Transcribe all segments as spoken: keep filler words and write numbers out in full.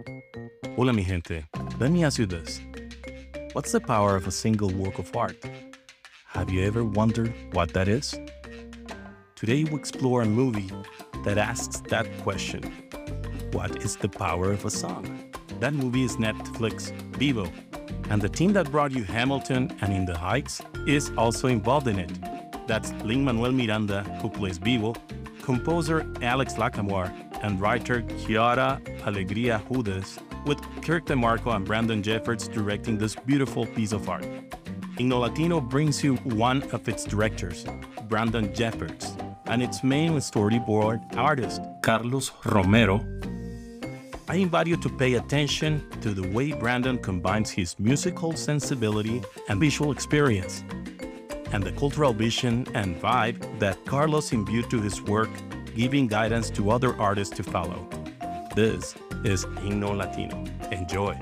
Hola mi gente, let me ask you this. What's the power of a single work of art? Have you ever wondered what that is? Today we explore a movie that asks that question. What is the power of a song? That movie is Netflix Vivo, and the team that brought you Hamilton and In the Heights is also involved in it. That's Lin-Manuel Miranda, who plays Vivo, composer Alex Lacamoire, and writer Chiara Alegria Hudes, with Kirk DeMarco and Brandon Jeffords directing this beautiful piece of art. Igno Latino brings you one of its directors, Brandon Jeffords, and its main storyboard artist, Carlos Romero. I invite you to pay attention to the way Brandon combines his musical sensibility and visual experience, and the cultural vision and vibe that Carlos imbued to his work, giving guidance to other artists to follow. This is Igno Latino. Enjoy.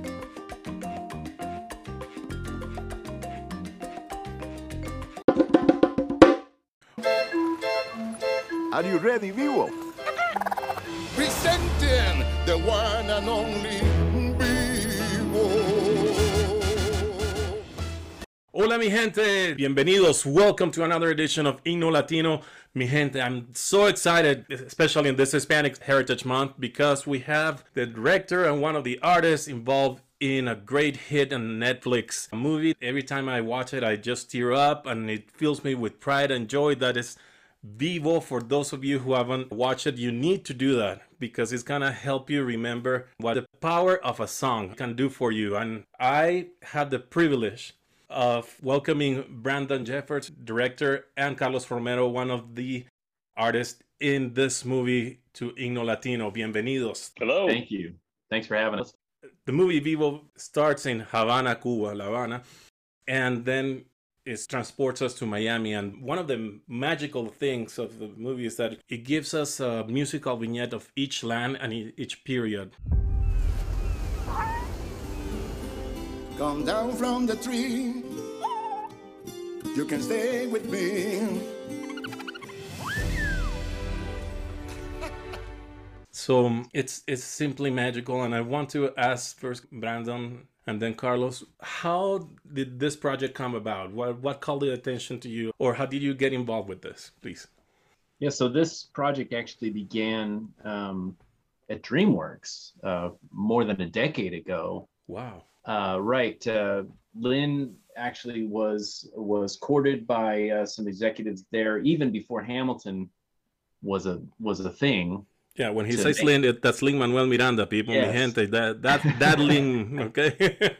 Are you ready, Vivo? Presenting the one and only Vivo. Hola mi gente, bienvenidos. Welcome to another edition of Igno Latino. Mi gente, I'm so excited, especially in this Hispanic Heritage Month, because we have the director and one of the artists involved in a great hit on Netflix movie. Every time I watch it, I just tear up and it fills me with pride and joy. That is Vivo. For those of you who haven't watched it, you need to do that because it's gonna help you remember what the power of a song can do for you. And I had the privilege of welcoming Brandon Jeffords, director, and Carlos Romero, one of the artists in this movie, to Igno Latino. Bienvenidos. Hello. Thank you. Thanks for having us. The movie Vivo starts in Havana, Cuba, La Habana, and then it transports us to Miami. And one of the magical things of the movie is that it gives us a musical vignette of each land and each period. Come down from the tree. You can stay with me. So um, it's it's simply magical, and I want to ask first Brandon and then Carlos, how did this project come about? What what called the attention to you, or how did you get involved with this, please? Yeah, so this project actually began um, at DreamWorks uh, more than a decade ago. Wow. Uh, right. Uh, Lynn actually was was courted by uh, some executives there even before Hamilton was a was a thing. Yeah, when he says Lin, it, that's Lin-Manuel Miranda, people. Yes. Mi gente, that that that Lin, okay.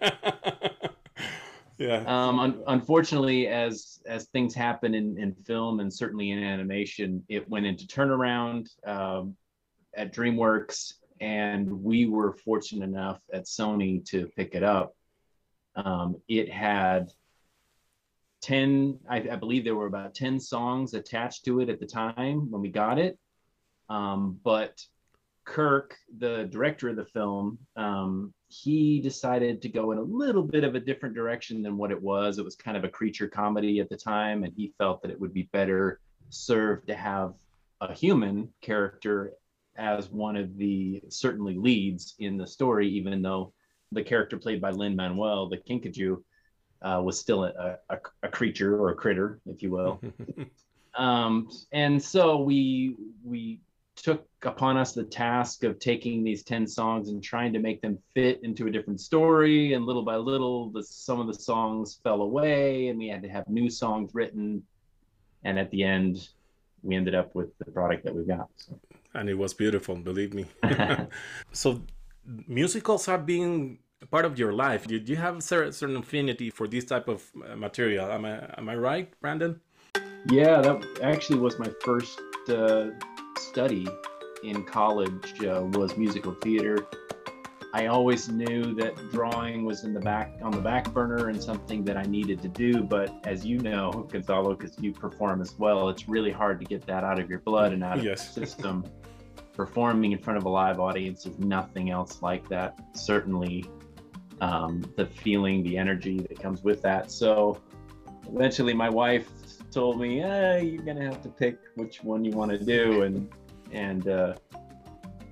Yeah. Um, un- unfortunately, as as things happen in, in film and certainly in animation, it went into turnaround um, at DreamWorks, and we were fortunate enough at Sony to pick it up. Um, it had ten, I, I believe there were about ten songs attached to it at the time when we got it. Um, but Kirk, the director of the film, um, he decided to go in a little bit of a different direction than what it was. It was kind of a creature comedy at the time, and he felt that it would be better served to have a human character as one of the certainly leads in the story, even though the character played by Lin-Manuel, the Kinkajou, uh, was still a, a, a creature or a critter, if you will. um, and so we we took upon us the task of taking these ten songs and trying to make them fit into a different story. And little by little, the, some of the songs fell away, and we had to have new songs written. And at the end, we ended up with the product that we've got. So. And it was beautiful, believe me. So musicals have been part of your life. Did you have a certain affinity for this type of material? Am I am I right, Brandon? Yeah, that actually was my first uh, study in college uh, was musical theater. I always knew that drawing was in the back on the back burner and something that I needed to do. But as you know, Gonzalo, because you perform as well, it's really hard to get that out of your blood and out of yes. the system. Performing in front of a live audience is nothing else like that. Certainly, um, the feeling, the energy that comes with that. So eventually my wife told me, eh, you're gonna have to pick which one you want to do. And and uh,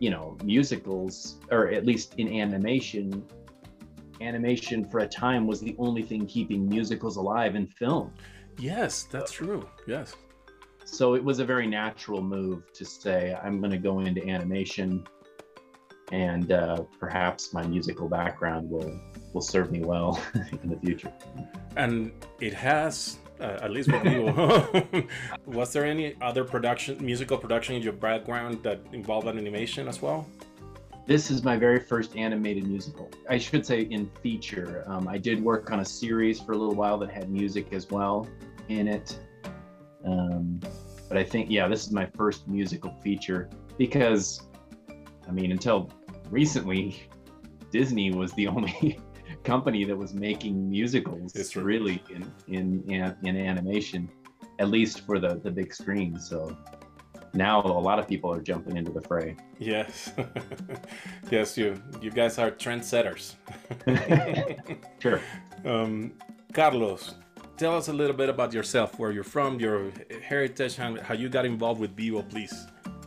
you know, musicals, or at least in animation, animation for a time was the only thing keeping musicals alive in film. Yes, that's true. Yes. So it was a very natural move to say, I'm going to go into animation, and uh, perhaps my musical background will will serve me well in the future. And it has, uh, at least with you. Was there any other production, musical production in your background that involved animation as well? This is my very first animated musical. I should say in feature. Um, I did work on a series for a little while that had music as well in it. Um, but I think, yeah, this is my first musical feature because, I mean, until recently, Disney was the only company that was making musicals really in, in, in, in animation, at least for the, the big screen. So now a lot of people are jumping into the fray. Yes. Yes, you you guys are trendsetters. Sure. Um, Carlos, tell us a little bit about yourself, where you're from, your heritage, and how you got involved with Vivo, please.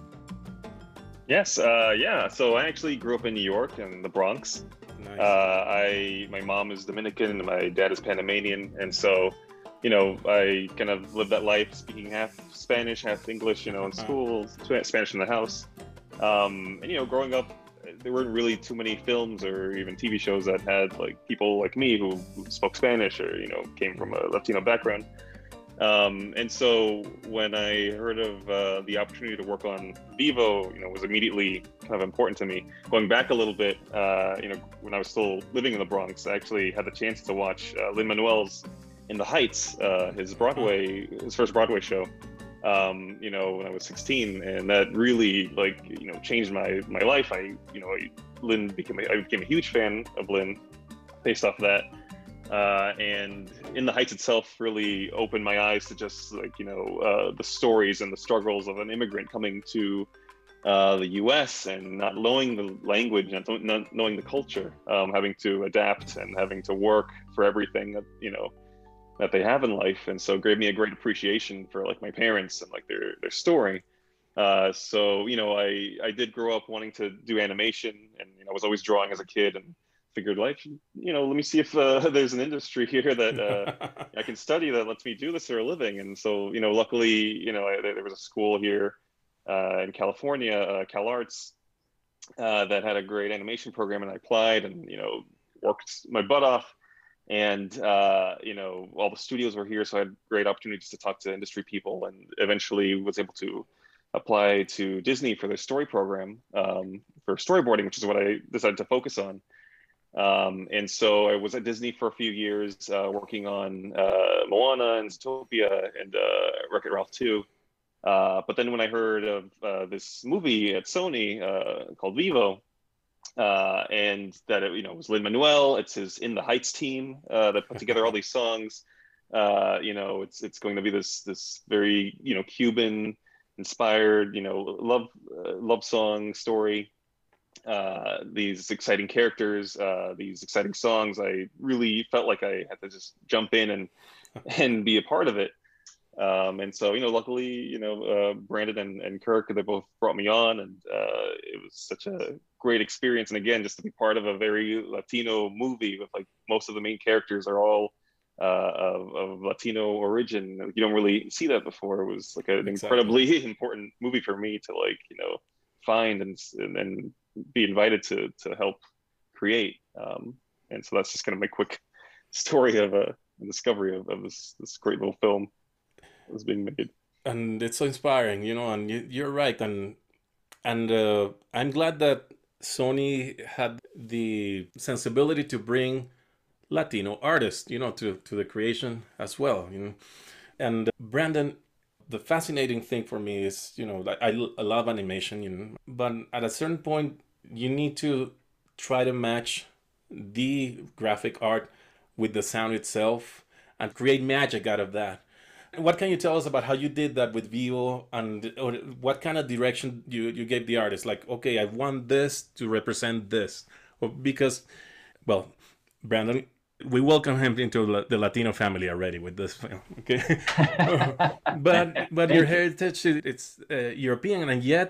Yes, uh, yeah. So I actually grew up in New York, in the Bronx. Nice. Uh, I my mom is Dominican, and my dad is Panamanian, and so, you know, I kind of lived that life speaking half Spanish, half English, you know, in school, Spanish in the house. Um, and, you know, growing up, there weren't really too many films or even T V shows that had like people like me who, who spoke Spanish or, you know, came from a Latino background. Um, and so when I heard of uh, the opportunity to work on Vivo, you know, was immediately kind of important to me. Going back a little bit, uh, you know, when I was still living in the Bronx, I actually had the chance to watch uh, Lin-Manuel's In the Heights, uh, his Broadway, his first Broadway show, um, you know, when I was sixteen, and that really, like, you know, changed my my life. I, you know, I, Lin became a, I became a huge fan of Lin based off of that, uh, and In the Heights itself really opened my eyes to just like, you know, uh, the stories and the struggles of an immigrant coming to uh, the U S and not knowing the language, not, not knowing the culture, um, having to adapt and having to work for everything that, you know, that they have in life. And so it gave me a great appreciation for like my parents and like their their story. Uh, so, you know, I, I did grow up wanting to do animation, and, you know, I was always drawing as a kid and figured like, you know, let me see if uh, there's an industry here that uh, I can study that lets me do this for a living. And so, you know, luckily, you know, I, there was a school here uh, in California, uh, Cal Arts, uh, that had a great animation program, and I applied and, you know, worked my butt off. And, uh, you know, all the studios were here, so I had great opportunities to talk to industry people, and eventually was able to apply to Disney for their story program, um, for storyboarding, which is what I decided to focus on. Um, and so I was at Disney for a few years, uh, working on uh, Moana and Zootopia and uh, Wreck-It Ralph two. Uh, but then when I heard of uh, this movie at Sony uh, called Vivo, uh, and that it, you know, was Lin-Manuel, it's his In the Heights team uh, that put together all these songs. Uh, you know, it's it's going to be this this very, you know, Cuban inspired, you know, love uh, love song story. Uh, these exciting characters, uh, these exciting songs. I really felt like I had to just jump in and and be a part of it. Um, and so, you know, luckily, you know, uh, Brandon and, and Kirk, they both brought me on, and uh, it was such a great experience. And again, just to be part of a very Latino movie with like most of the main characters are all uh, of, of Latino origin. You don't really see that before. It was like an Exactly. incredibly important movie for me to like, you know, find and and, and be invited to to help create. Um, and so that's just kind of my quick story of a, a discovery of, of this this great little film that was being made. And it's so inspiring, you know, and you, you're right. And and uh, I'm glad that Sony had the sensibility to bring Latino artists, you know, to, to the creation as well, you know. And Brandon, the fascinating thing for me is, you know, I, I love animation, you know, but at a certain point, you need to try to match the graphic art with the sound itself and create magic out of that. What can you tell us about how you did that with Vivo, and or what kind of direction you, you gave the artist? Like, okay, I want this to represent this. Well, because, well, Brandon, we welcome him into the Latino family already with this film, okay? but but your heritage, it's uh, European, and yet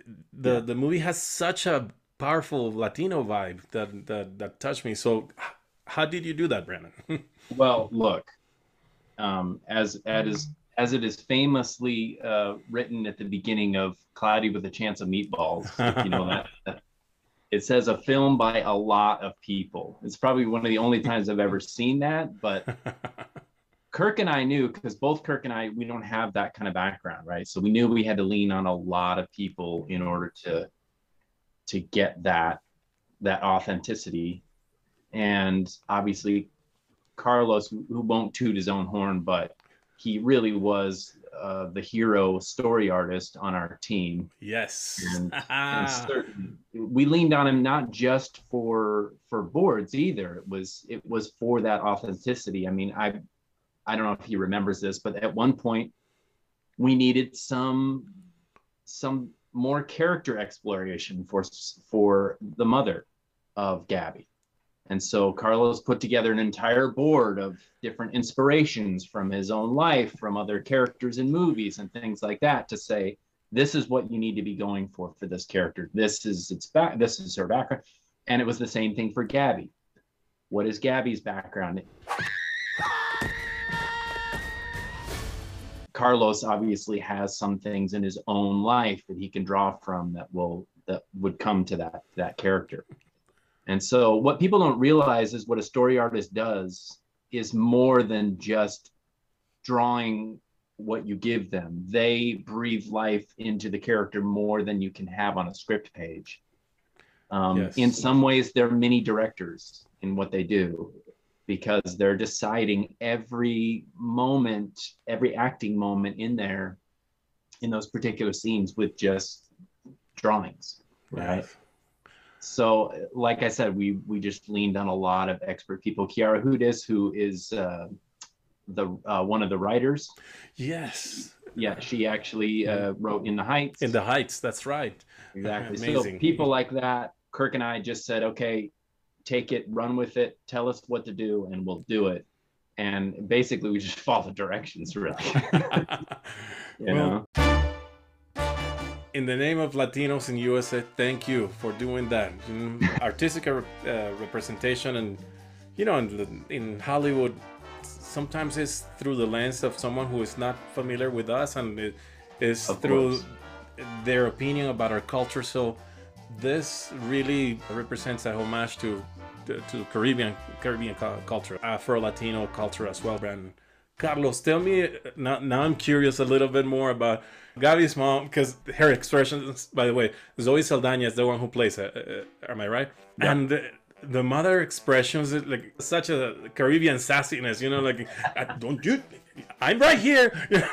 the Yeah. the movie has such a powerful Latino vibe that that that touched me. So, h- how did you do that, Brandon? Well, look, um, as as as it is famously uh, written at the beginning of Cloudy with a Chance of Meatballs, if you know that, it says a film by a lot of people. It's probably one of the only times I've ever seen that, but Kirk and I knew, because both Kirk and I, we don't have that kind of background, right? So we knew we had to lean on a lot of people in order to to get that that authenticity. And obviously Carlos, who won't toot his own horn, but he really was uh, the hero story artist on our team. Yes. And, and certain, we leaned on him not just for for boards either. It was it was for that authenticity. I mean, I I don't know if he remembers this, but at one point we needed some some more character exploration for for the mother of Gabby. And so Carlos put together an entire board of different inspirations from his own life, from other characters in movies and things like that, to say, this is what you need to be going for for this character. This is its back. This is her background. And it was the same thing for Gabby. What is Gabby's background? Carlos obviously has some things in his own life that he can draw from that will that would come to that that character. And so what people don't realize is what a story artist does is more than just drawing what you give them. They breathe life into the character more than you can have on a script page. Um, Yes. In some ways, they're mini directors in what they do, because they're deciding every moment, every acting moment in there, in those particular scenes with just drawings, right? Yes. So, like I said, we we just leaned on a lot of expert people. Kiara Hudis, who is uh, the uh, one of the writers. Yes. Yeah, she actually uh, wrote In the Heights. In the Heights, that's right. Exactly. So Amazing. people like that, Kirk and I just said, okay, take it, run with it, tell us what to do, and we'll do it. And basically, we just follow directions, really. you Well, know. in the name of Latinos in U S A, thank you for doing that. Mm, Artistic uh, representation, and you know, in, in Hollywood, sometimes it's through the lens of someone who is not familiar with us, and it is Of through course. their opinion about our culture. So this really represents a homage to to, to Caribbean Caribbean cu- culture, Afro-Latino culture as well, Brandon. Carlos, tell me, now, now I'm curious a little bit more about Gabby's mom, because her expressions, by the way, Zoe Saldana is the one who plays it, uh, am I right? Yeah. And the, the mother expressions, like such a Caribbean sassiness, you know, like, "I don't you, I'm right here."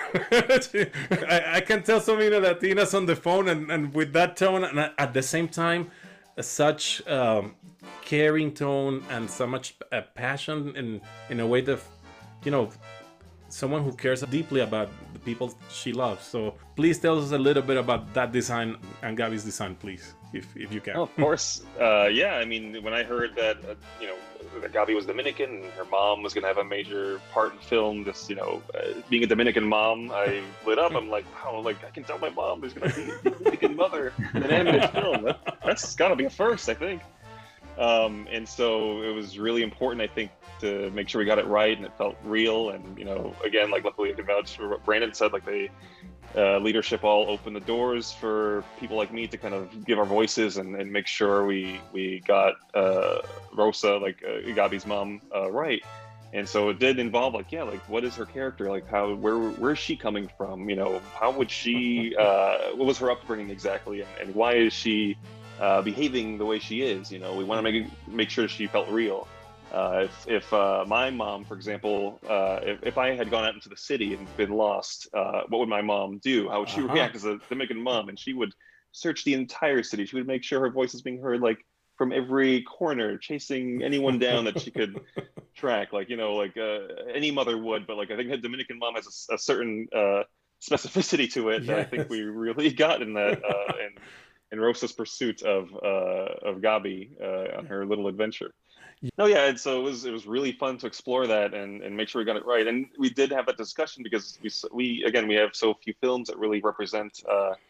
I, I can tell so many Latinas on the phone, and, and with that tone, and at the same time, such um, caring tone and so much uh, passion in, in a way that, you know, someone who cares deeply about the people she loves. So please tell us a little bit about that design and Gabby's design, please, if, if you can. Oh, of course. Uh, yeah, I mean, when I heard that, uh, you know, that Gabby was Dominican and her mom was going to have a major part in film, just, you know, uh, being a Dominican mom, I lit up. I'm like, wow, like, I can tell my mom there's going to be a Dominican mother in an animated film. That, that's got to be a first, I think. Um, and so it was really important, I think, to make sure we got it right and it felt real. And, you know, again, like luckily I can vouch for what Brandon said, like they, uh, leadership all opened the doors for people like me to kind of give our voices and, and make sure we, we got, uh, Rosa, like uh, Gabby's mom, uh, right. And so it did involve like, yeah, like what is her character? Like how, where, where is she coming from? You know, how would she, uh, what was her upbringing exactly? And, and why is she, uh, behaving the way she is? You know, we want to make, make sure she felt real. Uh, if if uh, my mom, for example, uh, if, if I had gone out into the city and been lost, uh, what would my mom do? How would she Uh-huh. react as a Dominican mom? And she would search the entire city. She would make sure her voice is being heard, like from every corner, chasing anyone down that she could track. Like, you know, like uh, any mother would, but like I think the Dominican mom has a, a certain uh, specificity to it that I think Yes. we really got in that uh, in, in Rosa's pursuit of uh, of Gabi uh, on her little adventure. No, yeah, and so it was it was really fun to explore that and, and make sure we got it right. And we did have that discussion because we we again we have so few films that really represent uh,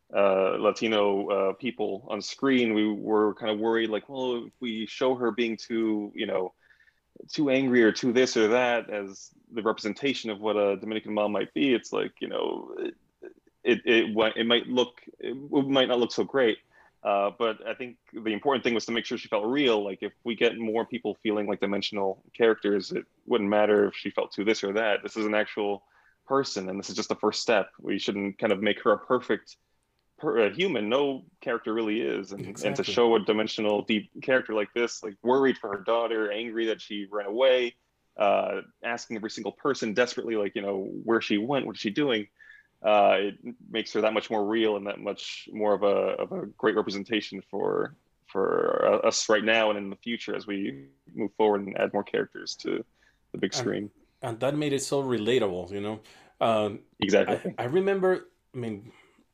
uh, Latino uh, people on screen, we were kind of worried, like, well, if we show her being too, you know, too angry or too this or that as the representation of what a Dominican mom might be, it's like, you know, it it it, it might look, it might not look so great. Uh, but I think the important thing was to make sure she felt real. Like if we get more people feeling like dimensional characters, it wouldn't matter if she felt too this or that. This is an actual person, and this is just the first step. We shouldn't kind of make her a perfect per, a human. No character really is, and, Exactly. and to show a dimensional, deep character like this, like worried for her daughter, angry that she ran away, uh, asking every single person desperately, like, you know, where she went, what's she doing. Uh, it makes her that much more real and that much more of a of a great representation for for us right now and in the future as we move forward and add more characters to the big screen. And, and that made it so relatable, you know. Um, exactly. I, I remember. I mean,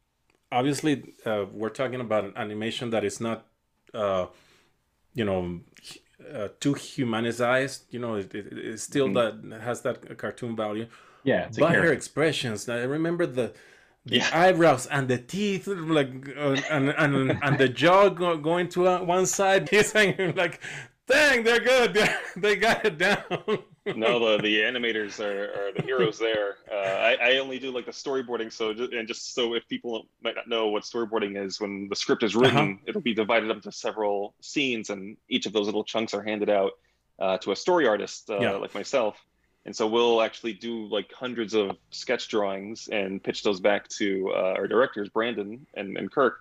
obviously, uh, we're talking about an animation that is not, uh, you know, uh, too humanized. You know, it, it, it still mm-hmm. that has that cartoon value. Yeah, it's a but character. her expressions. I remember the the yeah. eyebrows and the teeth, like uh, and and and the jaw go, going to uh, one side. He's saying like, "Dang, they're good. They're, they got it down." No, the the animators are, are the heroes there. Uh, I I only do like the storyboarding, so just, and just so if people might not know what storyboarding is, when the script is written, uh-huh. it'll be divided up into several scenes, and each of those little chunks are handed out uh, to a story artist uh, yeah. like myself. And so we'll actually do like hundreds of sketch drawings and pitch those back to uh, our directors, Brandon and, and Kirk.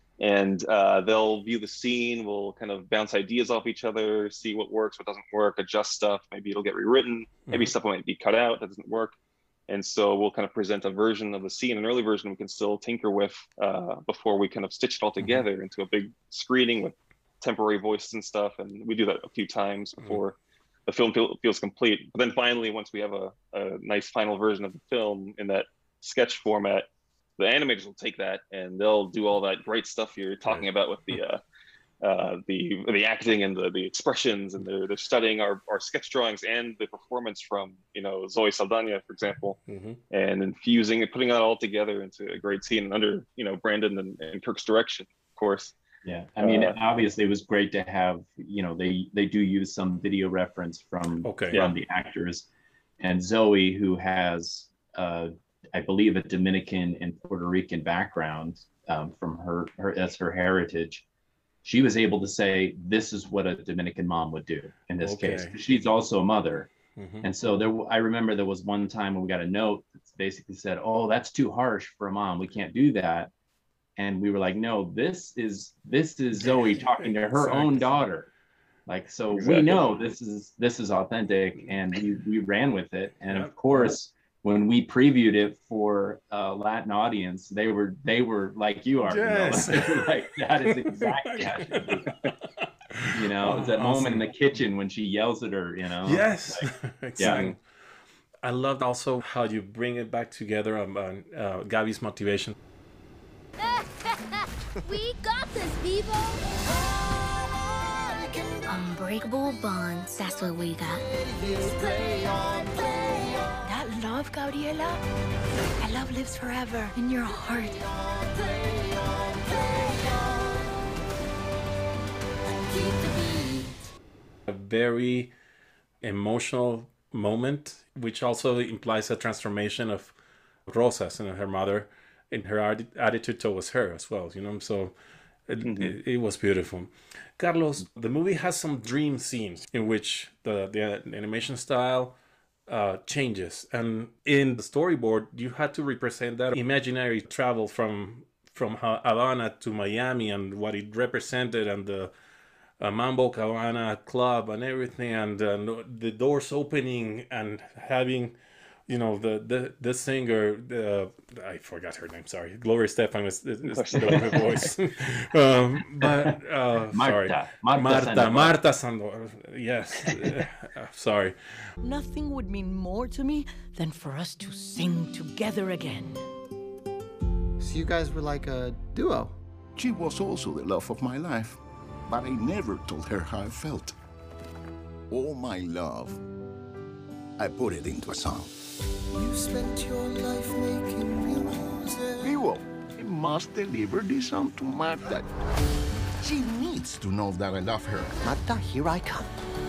And uh, they'll view the scene, we'll kind of bounce ideas off each other, see what works, what doesn't work, adjust stuff. Maybe it'll get rewritten. Maybe mm-hmm. stuff might be cut out that doesn't work. And so we'll kind of present a version of the scene, an early version we can still tinker with uh, before we kind of stitch it all together mm-hmm. into a big screening with temporary voices and stuff. And we do that a few times before mm-hmm. the film feel, feels complete. But then finally, once we have a, a nice final version of the film in that sketch format, the animators will take that and they'll do all that great stuff you're talking about with the uh, uh, the the acting and the, the expressions, and they're, they're studying our, our sketch drawings and the performance from, you know, Zoe Saldana, for example, mm-hmm. and infusing and putting that all together into a great scene under, you know, Brandon and, and Kirk's direction, of course. Yeah, I mean, uh, obviously, it was great to have, you know, they they do use some video reference from, okay. from yeah. the actors. And Zoe, who has, uh, I believe, a Dominican and Puerto Rican background um, from her, her, that's her heritage, she was able to say, this is what a Dominican mom would do in this okay. case. She's also a mother. Mm-hmm. And so there, I remember there was one time when we got a note that basically said, oh, that's too harsh for a mom. We can't do that. And we were like, no, this is this is Zoe talking to her exactly. own daughter. Like, so exactly. we know this is this is authentic, and we, we ran with it. And yep. of course, when we previewed it for a Latin audience, they were they were like you are. Yes. You know? They were like, that is exactly how she did it. You know, it's that awesome. moment in the kitchen when she yells at her, you know. Yes. Like, exactly. Yeah. I loved also how you bring it back together on uh, Gabby's motivation. We got this, Vivo! Unbreakable bonds, that's what we got. That love, Gabriela, that love lives forever in your heart. A very emotional moment, which also implies a transformation of Rosas and her mother in her attitude towards her as well, you know, so it, mm-hmm. it, it was beautiful. Carlos, the movie has some dream scenes in which the, the animation style uh, changes, and in the storyboard, you had to represent that imaginary travel from from Havana to Miami and what it represented, and the uh, Mambo Cabana club and everything, and uh, the doors opening and having, you know, the the the singer, the I forgot her name. Sorry, Gloria Estefan is, is, is the voice. um, but uh, Marta, sorry, Marta, Marta, Sandoval. Marta Sandoval. Yes, uh, sorry. Nothing would mean more to me than for us to sing together again. So you guys were like a duo. She was also the love of my life, but I never told her how I felt. All my love, I put it into a song. You spent your life making music. Vivo! I must deliver this song to Marta. She needs to know that I love her. Marta, here I come.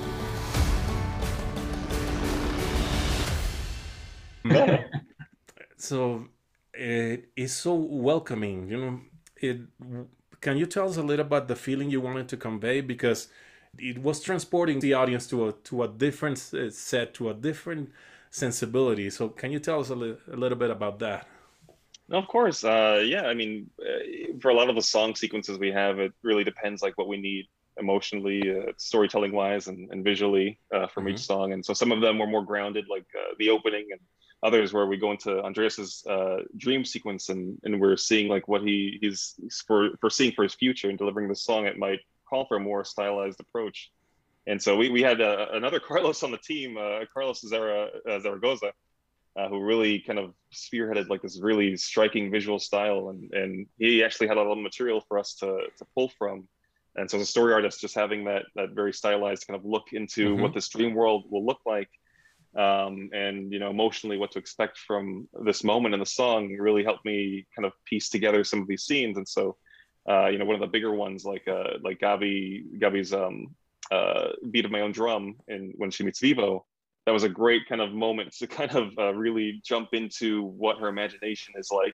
So it is so welcoming, you know. It can you tell us a little about the feeling you wanted to convey, because it was transporting the audience to a to a different set, to a different sensibility. So can you tell us a, li- a little bit about that? Of course, uh, yeah. I mean, uh, for a lot of the song sequences we have, it really depends like what we need emotionally, uh, storytelling wise, and, and visually uh, from Mhm. each song. And so some of them were more grounded, like uh, the opening, and others where we go into Andreas's uh, dream sequence, and, and we're seeing like what he he's for foreseeing for his future and delivering the song. It might call for a more stylized approach. And so we, we had uh, another Carlos on the team, uh, Carlos Zara, uh, Zaragoza, uh, who really kind of spearheaded like this really striking visual style. And, and he actually had a lot of material for us to, to pull from. And so as a story artist, just having that, that very stylized kind of look into Mhm. what this dream world will look like, um, and, you know, emotionally what to expect from this moment in the song really helped me kind of piece together some of these scenes. And so, uh, you know, one of the bigger ones, like uh, like Gabi, Gabi's um, uh, beat of my own drum, and when she meets Vivo, that was a great kind of moment to kind of uh, really jump into what her imagination is like.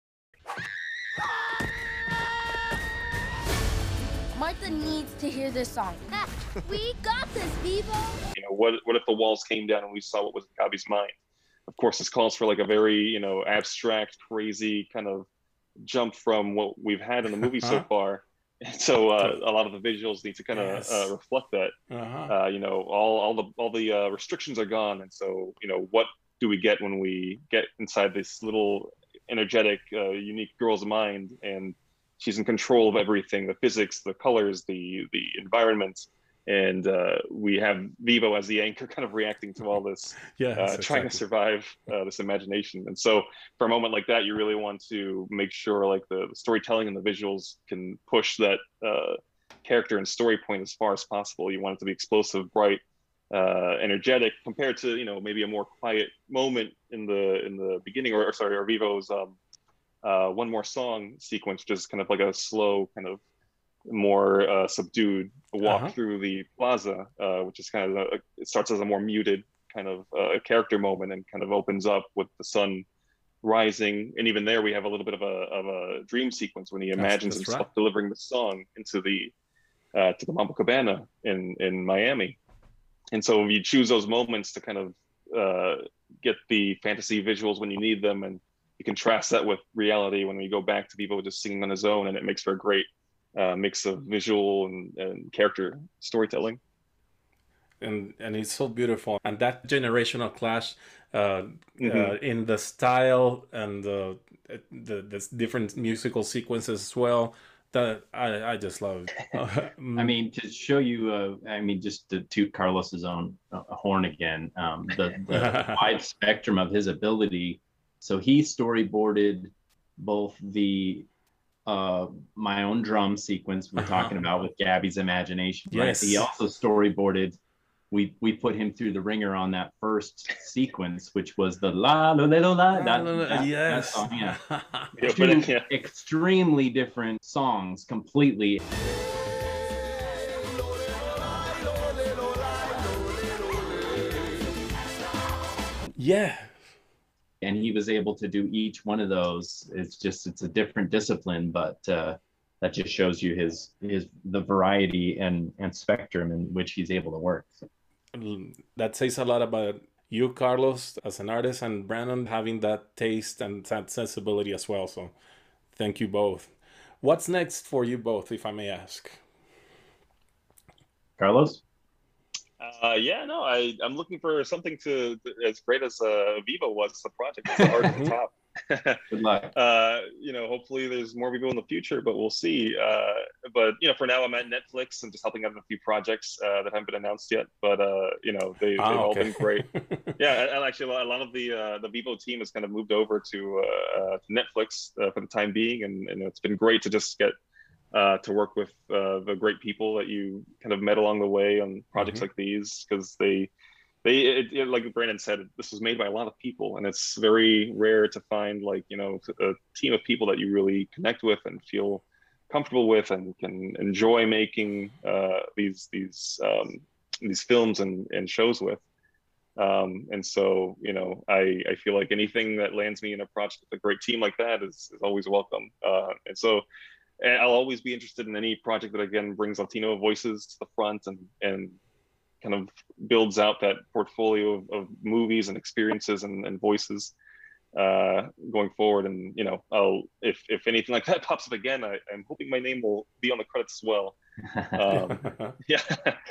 Martha needs to hear this song. We got this, Vivo! You know, what what if the walls came down and we saw what was in Gabi's mind? Of course, this calls for like a very, you know, abstract, crazy kind of jump from what we've had in the movie so far. And so uh, a lot of the visuals need to kind of Yes. uh, reflect that. Uh-huh. Uh, you know, all all the all the uh, restrictions are gone, and so, you know, what do we get when we get inside this little energetic, uh, unique girl's mind, and she's in control of everything, the physics, the colors, the the environment, and uh, we have Vivo as the anchor kind of reacting to all this, Yes, uh, trying to exactly. survive uh, this imagination. And so for a moment like that, you really want to make sure like the, the storytelling and the visuals can push that uh, character and story point as far as possible. You want it to be explosive, bright, uh, energetic, compared to, you know, maybe a more quiet moment in the in the beginning, or, or sorry, or Vivo's um, uh, One More Song sequence, which is kind of like a slow, kind of more uh, subdued walk Uh-huh. through the plaza, uh, which is kind of a, it starts as a more muted kind of uh, character moment and kind of opens up with the sun rising. And even there, we have a little bit of a of a dream sequence when he That's- imagines that's himself right. delivering the song into the uh, to the Mambo Cabana in in Miami. And so you choose those moments to kind of uh, get the fantasy visuals when you need them, and you contrast that with reality when we go back to Vivo just singing on his own, and it makes for a great uh, mix of visual and, and character storytelling. and and it's so beautiful, and that generational clash uh, Mhm. uh, in the style and the, the the different musical sequences as well, that I, I just love. Uh, I mean, to show you, uh, I mean, just to toot Carlos's own uh, horn again, um, the, the wide spectrum of his ability. So he storyboarded both the uh, My Own Drum sequence we're Uh-huh. talking about with Gabby's imagination, right? Yes. He also storyboarded. We we put him through the ringer on that first sequence, which was the la la la la la. That, that, that yes. song, yeah. Yeah, Two but, yeah. extremely different songs completely. Yeah. And he was able to do each one of those. It's just, it's a different discipline, but uh, that just shows you his his the variety and and spectrum in which he's able to work. That says a lot about you, Carlos, as an artist, and Brandon having that taste and that sensibility as well. So thank you both. What's next for you both, if I may ask? Carlos? Uh, yeah, no, I, I'm looking for something to, as great as uh, Vivo was, the project. It's hard at the top. Good luck. Uh, you know, hopefully there's more Vivo in the future, but we'll see. Uh, but, you know, for now I'm at Netflix and just helping out in a few projects uh, that haven't been announced yet. But, uh, you know, they, Ah, they've all okay. been great. Yeah, and, and actually a lot of the uh, the Vivo team has kind of moved over to, uh, uh, to Netflix uh, for the time being. And, and it's been great to just get Uh, to work with uh, the great people that you kind of met along the way on projects Mhm. like these, because they they it, it, like Brandon said, this was made by a lot of people, and it's very rare to find like you know a team of people that you really connect with and feel comfortable with and can enjoy making uh, these these um, these films and, and shows with. Um, and so you know I, I feel like anything that lands me in a project with a great team like that is, is always welcome. Uh, and so and I'll always be interested in any project that again brings Latino voices to the front and and kind of builds out that portfolio of, of movies and experiences and, and voices uh, going forward. And, you know, I'll, if, if anything like that pops up again, I, I'm hoping my name will be on the credits as well. Um, yeah.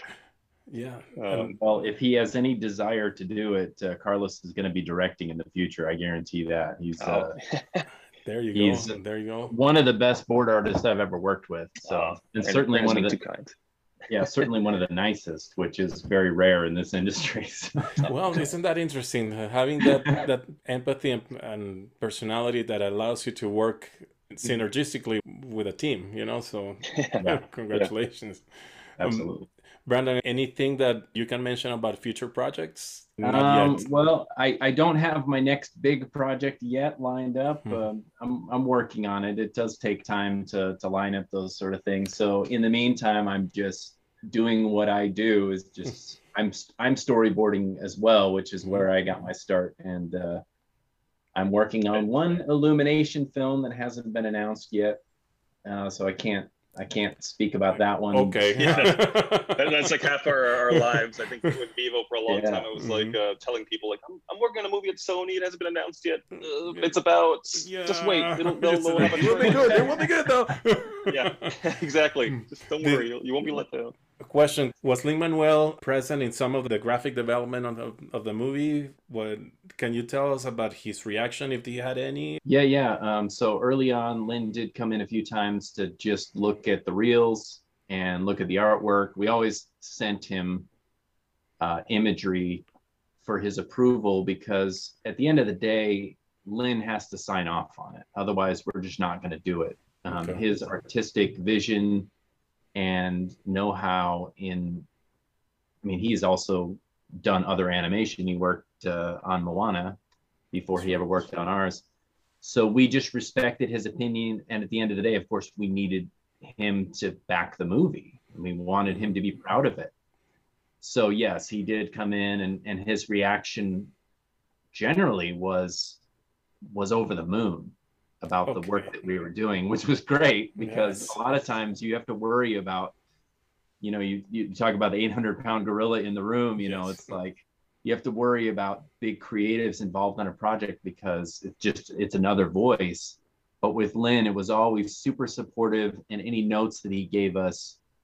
Yeah. Um, well, if he has any desire to do it, uh, Carlos is going to be directing in the future. I guarantee that. He's, oh. uh, there you he's go. There you go. One of the best board artists I've ever worked with. So, oh, and, and certainly one of the, too kind. yeah, certainly one of the nicest, which is very rare in this industry. Well, isn't that interesting? Uh, having that that empathy and, and personality that allows you to work synergistically with a team, you know. So, yeah. congratulations. Yeah. Absolutely. Um, Brandon, anything that you can mention about future projects? Not um, yet. Well, I, I don't have my next big project yet lined up. Hmm. Um, I'm I'm working on it. It does take time to to line up those sort of things. So in the meantime, I'm just doing what I do. Is just I'm I'm storyboarding as well, which is where I got my start. And uh, I'm working on one Illumination film that hasn't been announced yet, uh, so I can't. I can't speak about that one. Okay. Yeah, that, that's like half our, our lives. I think with Vivo for a long yeah. time, I was like uh, telling people like, I'm, I'm working on a movie at Sony. It hasn't been announced yet. Uh, it's about, yeah. just wait. It'll, they'll, they'll have a it will be good. It will be good though. Yeah, exactly. Just don't worry. You, you won't be let down. Question: was Lin-Manuel present in some of the graphic development of the, of the movie? What can you tell us about his reaction, if he had any? Yeah, yeah. Um, so early on, Lin did come in a few times to just look at the reels and look at the artwork. We always sent him uh, imagery for his approval because at the end of the day, Lin has to sign off on it. Otherwise, we're just not going to do it. Um, Okay. His artistic vision and know-how in, I mean, he's also done other animation. He worked uh, on Moana before he ever worked on ours. So we just respected his opinion. And at the end of the day, of course, we needed him to back the movie. We wanted him to be proud of it. So yes, he did come in, and, and his reaction generally was, was over the moon about Okay. the work that we were doing, which was great because Yes. a lot of times you have to worry about, you know, you, you talk about the eight hundred pound gorilla in the room, you know, Yes. it's like, you have to worry about big creatives involved in a project because it's just, it's another voice. But with Lin, it was always super supportive, and any notes that he gave us,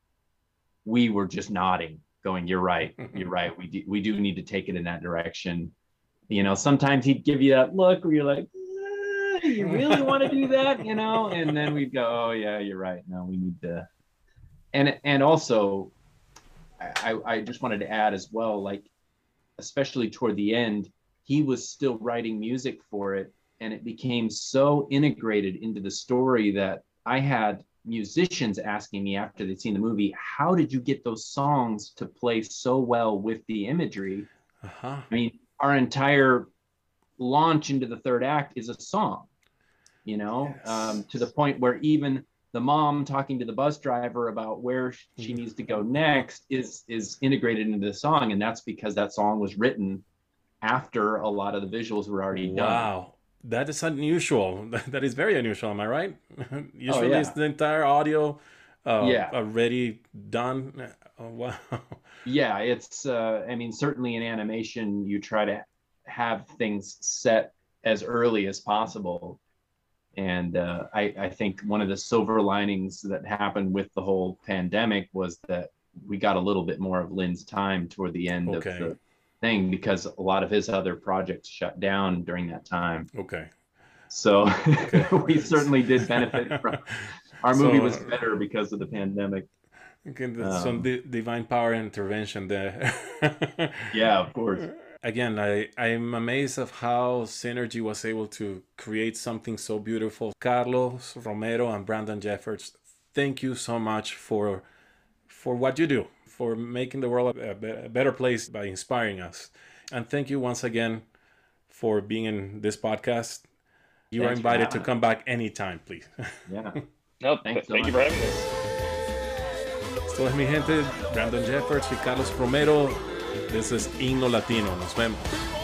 we were just nodding, going, you're right, you're right. We do, we do need to take it in that direction. You know, sometimes he'd give you that look where you're like, you really want to do that, you know? And then we'd go, oh yeah, you're right. No, we need to. And and also, I I just wanted to add as well, like, especially toward the end, he was still writing music for it, and it became so integrated into the story that I had musicians asking me after they'd seen the movie, how did you get those songs to play so well with the imagery? Uh-huh. I mean, our entire launch into the third act is a song, you know, Yes. um, to the point where even the mom talking to the bus driver about where she needs to go next is is integrated into the song, and that's because that song was written after a lot of the visuals were already done. Wow, that is unusual. That is very unusual. Am I right? Usually, Oh, yeah. it's the entire audio uh, Yeah. already done. Oh, wow. Yeah, it's. Uh, I mean, certainly in animation, you try to have things set as early as possible. And uh, I, I think one of the silver linings that happened with the whole pandemic was that we got a little bit more of Lin's time toward the end Okay. of the thing, because a lot of his other projects shut down during that time. Okay. So we certainly did benefit from, our movie So- was better because of the pandemic. Okay, that's some Um, di- divine power intervention there. Yeah, of course. Again, I, I'm amazed of how Synergy was able to create something so beautiful. Carlos Romero and Brandon Jeffords, thank you so much for for what you do, for making the world a, a better place by inspiring us. And thank you once again for being in this podcast. You Thanks are invited to us. come back anytime, please. Yeah. No, Thanks so thank you much. for having us. Esto es mi gente, Brandon Jeffords y Carlos Romero. This is Himno Latino. Nos vemos.